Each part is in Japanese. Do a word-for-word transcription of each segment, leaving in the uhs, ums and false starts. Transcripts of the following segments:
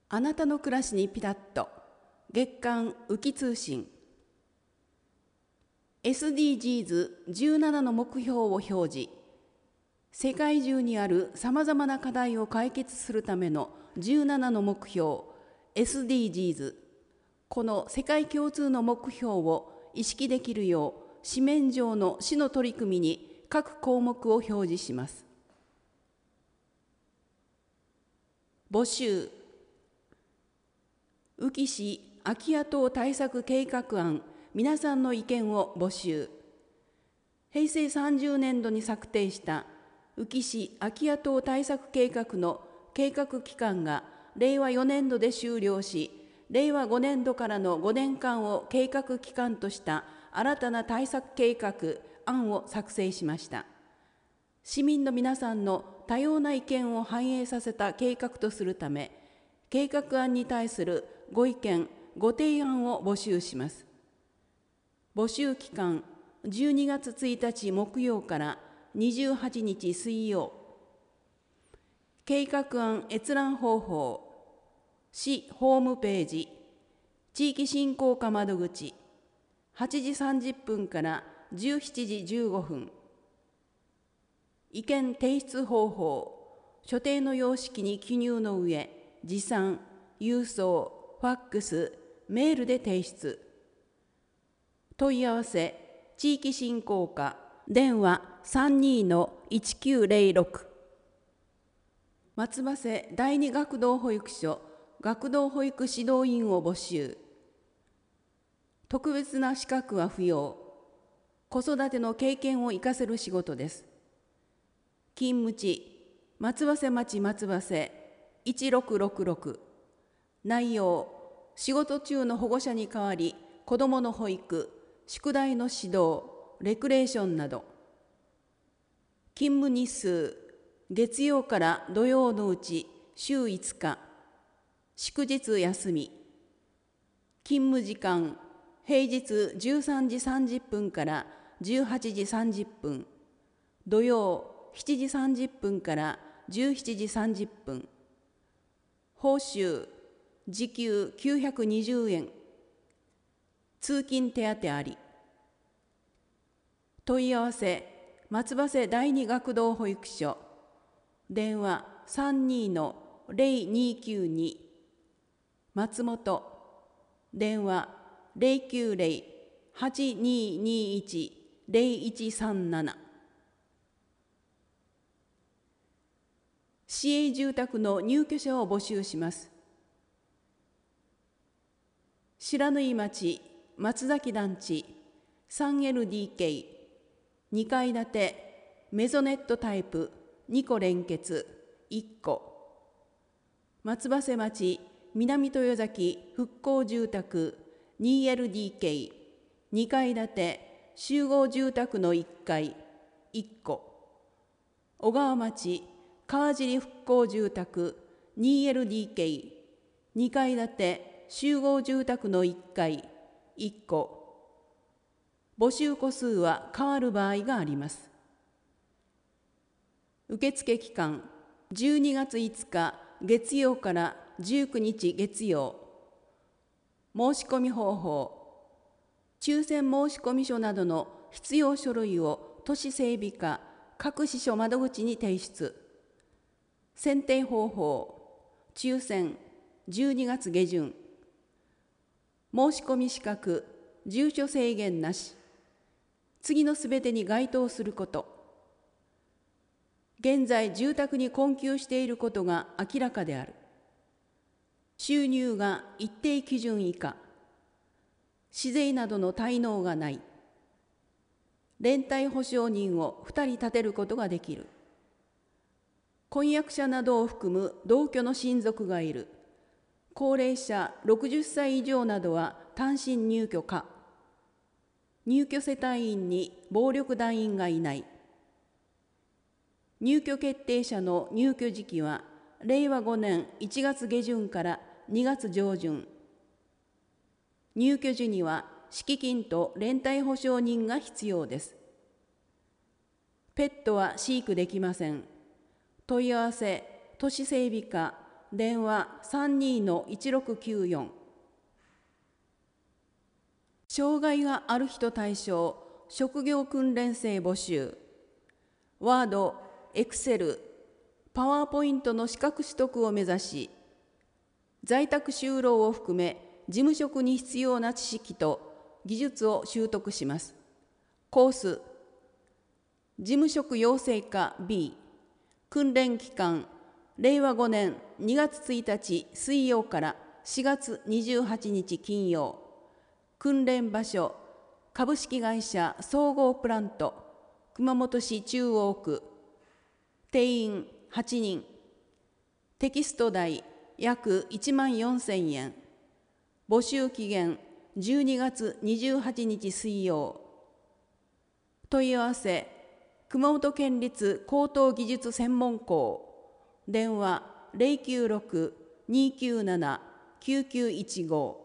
あなたの暮らしにピタッと月刊ウキ通信 エスディージーズじゅうなな の目標を表示。世界中にあるさまざまな課題を解決するためのじゅうななの目標 エスディージーズ。 この世界共通の目標を意識できるよう紙面上の市の取り組みに各項目を表示します。募集。宇城市空き家等対策計画案、皆さんの意見を募集。へいせいさんじゅうねんどに策定した宇城市空き家等対策計画の計画期間がれいわよねんどで終了し、れいわごねんどからのごねんかんを計画期間とした新たな対策計画案を作成しました。市民の皆さんの多様な意見を反映させた計画とするため、計画案に対するご意見、ご提案を募集します。募集期間、じゅうにがつついたち木曜からにじゅうはちにち水曜。計画案閲覧方法、市ホームページ、地域振興課窓口、はちじさんじゅっぷんからじゅうしちじじゅうごふん。意見提出方法、所定の様式に記入の上、持参、郵送、ファックス、メールで提出。問い合わせ、地域振興課、電話 さんにーのいちきゅうぜろろく。松葉瀬第二学童保育所学童保育指導員を募集。特別な資格は不要。子育ての経験を生かせる仕事です。勤務地、松葉瀬町松葉瀬いちろくろくろく。内容、仕事中の保護者に代わり、子どもの保育、宿題の指導、レクレーションなど。勤務日数、月曜から土曜のうち週いつか、祝日休み。勤務時間、平日じゅうさんじさんじゅっぷんからじゅうはちじさんじゅっぷん、土曜しちじさんじゅっぷんからじゅうしちじさんじゅっぷん。報酬、時給きゅうひゃくにじゅうえん。通勤手当あり。問い合わせ、松葉瀬第二学童保育所。電話 さんにーのぜろにきゅうに。松本。電話 ぜろきゅうぜろ はちにーにーいち ぜろいちさんなな。市営住宅の入居者を募集します。白縫町松崎団地 スリーエルディーケー、にかい建てメゾネットタイプにこ連結いっこ。松葉瀬町南豊崎復興住宅 にエルディーケー、にかい建て集合住宅のいっかいいっこ。小川町川尻復興住宅 にエルディーケー、にかい建て集合住宅のいっかいいっこ。募集戸数は変わる場合があります。受付期間、じゅうにがついつか月曜からじゅうくにち月曜。申し込み方法、抽選申込書などの必要書類を都市整備課各支所窓口に提出。選定方法、抽選じゅうにがつげじゅん。申し込み資格、住所制限なし。次のすべてに該当すること。現在住宅に困窮していることが明らかである。収入が一定基準以下。市税などの滞納がない。連帯保証人をふたり立てることができる。婚約者などを含む同居の親族がいる。高齢者ろくじゅっさい以上などは単身入居可。入居世帯員に暴力団員がいない。入居決定者の入居時期はれいわごねんいちがつげじゅんからにがつ上旬。入居時には敷金と連帯保証人が必要です。ペットは飼育できません。問い合わせ、都市整備課電話 さんにーのいちろくきゅうよん。障害がある人対象職業訓練生募集。ワード、エクセル、パワーポイントの資格取得を目指し、在宅就労を含め事務職に必要な知識と技術を習得します。コース、事務職養成科 B、訓練期間、れいわごねんにがつついたち水曜からしがつにじゅうはちにち金曜。訓練場所、株式会社総合プラント、熊本市中央区。定員はちにん。テキスト代約いちまんよんせんえん。募集期限じゅうにがつにじゅうはちにち水曜。問い合わせ、熊本県立高等技術専門校。電話ゼロきゅうろく にーきゅうなな きゅうきゅういちご。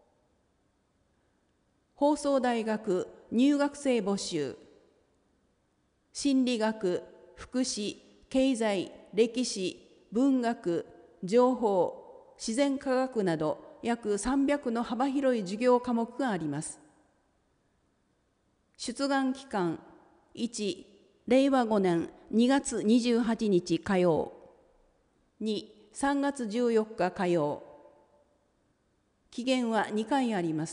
放送大学入学生募集。心理学、福祉、経済、歴史、文学、情報、自然科学など約さんびゃくの幅広い授業科目があります。出願期間いち、れいわごねんにがつにじゅうはちにち火曜。に、さんがつじゅうよっか火曜。期限はにかいあります。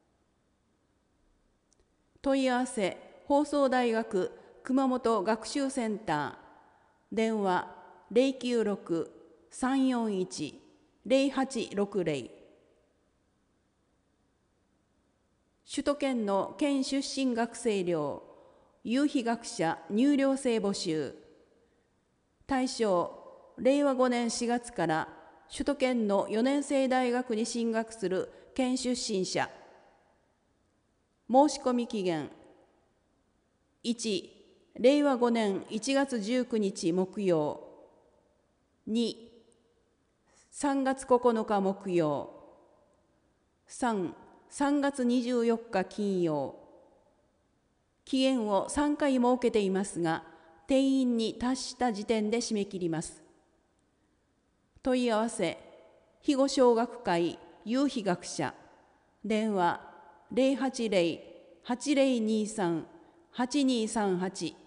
問い合わせ、放送大学熊本学習センター。電話ゼロきゅうろく さんよんいち ゼロはちろくゼロ。首都圏の県出身学生寮、有費学者入寮生募集。対象、れいわごねんしがつから首都圏のよねんせい大学に進学する県出身者。申し込み期限いち、れいわごねんいちがつじゅうくにち木曜。に、さんがつここのか木曜。さん、さんがつにじゅうよっか金曜。期限をさんかい設けていますが、定員に達した時点で締め切ります。問い合わせ、肥後小学会有費学者。電話ゼロはちゼロ はちゼロにさん はちにさんはち。